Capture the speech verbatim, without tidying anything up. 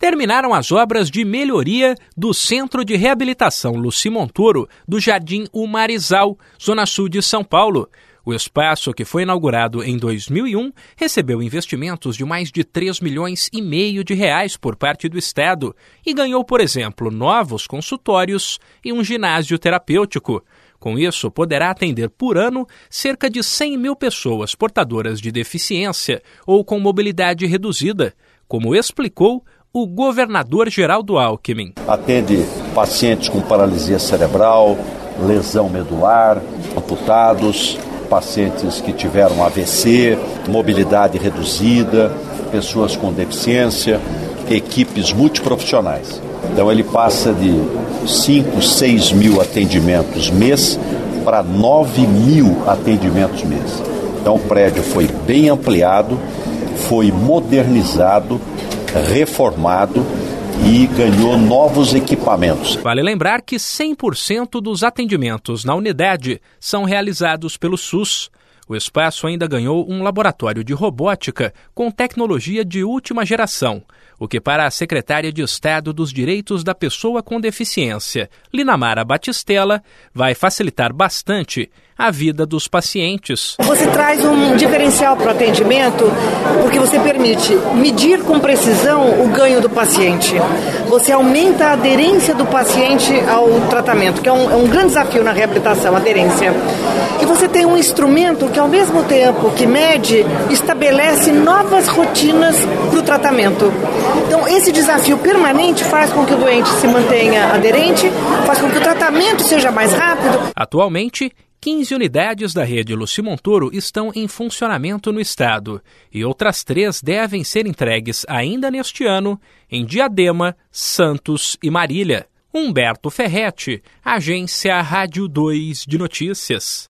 terminaram as obras de melhoria do Centro de Reabilitação Luci Montoro do Jardim Umarizal, zona sul de São Paulo. O espaço, que foi inaugurado em dois mil e um, recebeu investimentos de mais de três milhões e meio de reais por parte do Estado e ganhou, por exemplo, novos consultórios e um ginásio terapêutico. Com isso, poderá atender por ano cerca de cem mil pessoas portadoras de deficiência ou com mobilidade reduzida, como explicou o governador Geraldo Alckmin. Atende pacientes com paralisia cerebral, lesão medular, amputados, pacientes que tiveram A V C, mobilidade reduzida, pessoas com deficiência, equipes multiprofissionais. Então ele passa de cinco, seis mil atendimentos mês para nove mil atendimentos mês. Então o prédio foi bem ampliado, foi modernizado, reformado e ganhou novos equipamentos. Vale lembrar que cem por cento dos atendimentos na unidade são realizados pelo SUS. O espaço ainda ganhou um laboratório de robótica com tecnologia de última geração, o que para a secretária de Estado dos Direitos da Pessoa com Deficiência, Linamara Batistella, vai facilitar bastante a vida dos pacientes. Você traz um diferencial para o atendimento porque você permite medir com precisão o ganho do paciente. Você aumenta a aderência do paciente ao tratamento, que é um, é um grande desafio na reabilitação, a aderência. E você tem um instrumento que, ao mesmo tempo que mede, estabelece novas rotinas para o tratamento. Então, esse desafio permanente faz com que o doente se mantenha aderente, faz com que o tratamento seja mais rápido. Atualmente, quinze unidades da rede Luci Montoro estão em funcionamento no estado e outras três devem ser entregues ainda neste ano em Diadema, Santos e Marília. Humberto Ferretti, Agência Rádio dois de Notícias.